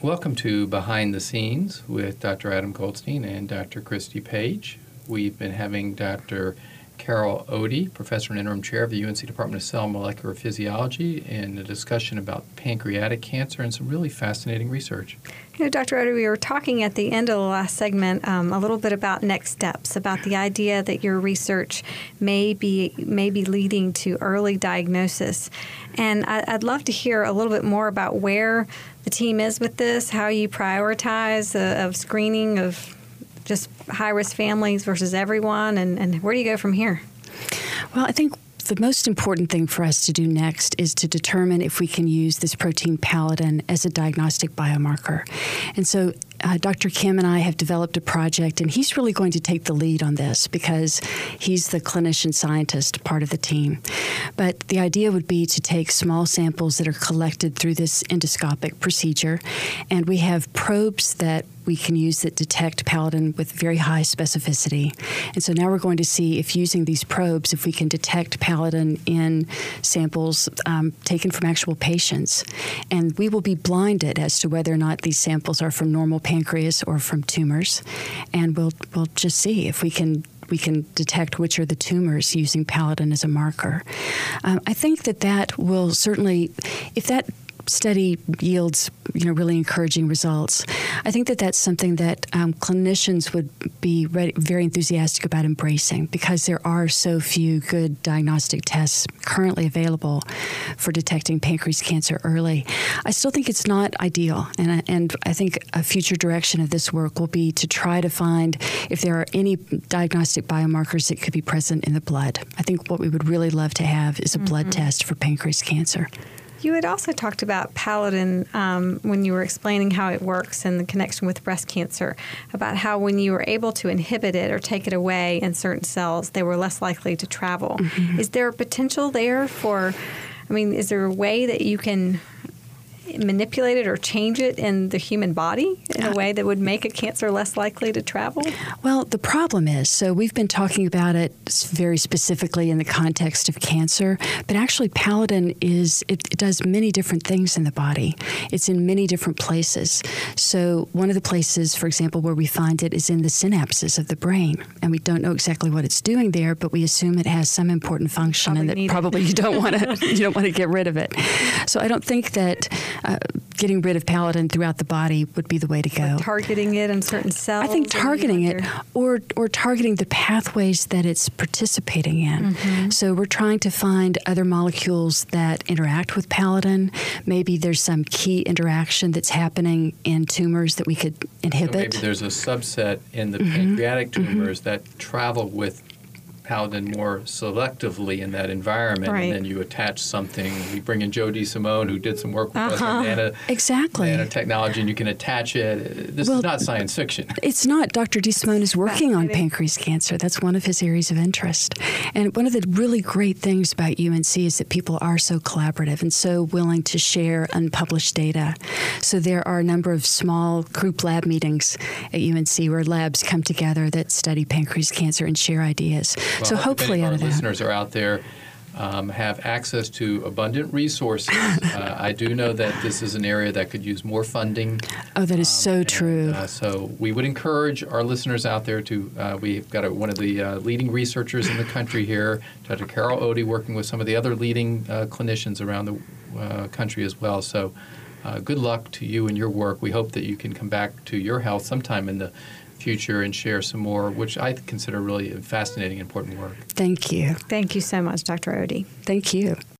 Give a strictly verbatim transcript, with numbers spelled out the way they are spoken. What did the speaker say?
Welcome to Behind the Scenes with Doctor Adam Goldstein and Doctor Christy Page. We've been having Doctor Carol Oatey, Professor and Interim Chair of the U N C Department of Cell and Molecular Physiology, in a discussion about pancreatic cancer and some really fascinating research. You know, Doctor Oatey, we were talking at the end of the last segment um, a little bit about next steps, about the idea that your research may be, may be leading to early diagnosis. And I, I'd love to hear a little bit more about where the team is with this, how you prioritize uh, of screening of just high-risk families versus everyone, and, and where do you go from here? Well, I think the most important thing for us to do next is to determine if we can use this protein pallidin as a diagnostic biomarker. And so uh, Doctor Kim and I have developed a project, and he's really going to take the lead on this because he's the clinician scientist part of the team. But the idea would be to take small samples that are collected through this endoscopic procedure, and we have probes that we can use that detect pallidin with very high specificity. And so now we're going to see if using these probes, if we can detect pallidin in samples um, taken from actual patients. And we will be blinded as to whether or not these samples are from normal pancreas or from tumors. And we'll, we'll just see if we can we can detect which are the tumors using pallidin as a marker. Um, I think that that will certainly, if that study yields, you know, really encouraging results, I think that that's something that um, clinicians would be ready, very enthusiastic about embracing, because there are so few good diagnostic tests currently available for detecting pancreas cancer early. I still think it's not ideal, and I, and I think a future direction of this work will be to try to find if there are any diagnostic biomarkers that could be present in the blood. I think what we would really love to have is a mm-hmm. blood test for pancreas cancer. You had also talked about pallidin um, when you were explaining how it works and the connection with breast cancer, about how when you were able to inhibit it or take it away in certain cells, they were less likely to travel. Mm-hmm. Is there a potential there for, I mean, is there a way that you can manipulate it or change it in the human body in a way that would make a cancer less likely to travel? Well, the problem is, so we've been talking about it very specifically in the context of cancer, but actually pallidin is, it, it does many different things in the body. It's in many different places. So one of the places, for example, where we find it is in the synapses of the brain, and we don't know exactly what it's doing there, but we assume it has some important function probably and that probably you don't want to you don't want to get rid of it. So I don't think that Uh, getting rid of pallidin throughout the body would be the way to go. Or targeting it in certain cells? I think targeting it or or targeting the pathways that it's participating in. Mm-hmm. So we're trying to find other molecules that interact with pallidin. Maybe there's some key interaction that's happening in tumors that we could inhibit. So maybe there's a subset in the mm-hmm. pancreatic tumors mm-hmm. that travel with pallidin more selectively in that environment, right. and then you attach something. We bring in Joe DeSimone, who did some work with uh-huh. us on nano, exactly. nanotechnology, and you can attach it. This well, is not science fiction. It's not. Doctor DeSimone is working on pancreas cancer. That's one of his areas of interest. And one of the really great things about U N C is that people are so collaborative and so willing to share unpublished data. So there are a number of small group lab meetings at U N C where labs come together that study pancreas cancer and share ideas. Well, so hopefully out of that. Our that. listeners are out there um, have access to abundant resources. uh, I do know that this is an area that could use more funding. Oh, that is um, so and, true. Uh, so we would encourage our listeners out there to, uh, we've got a, one of the uh, leading researchers in the country here, Doctor Carol Oatey, working with some of the other leading uh, clinicians around the uh, country as well. So uh, good luck to you and your work. We hope that you can come back to your health sometime in the future and share some more, which I consider really fascinating, important work. Thank you. Thank you so much, Doctor Oatey. Thank you.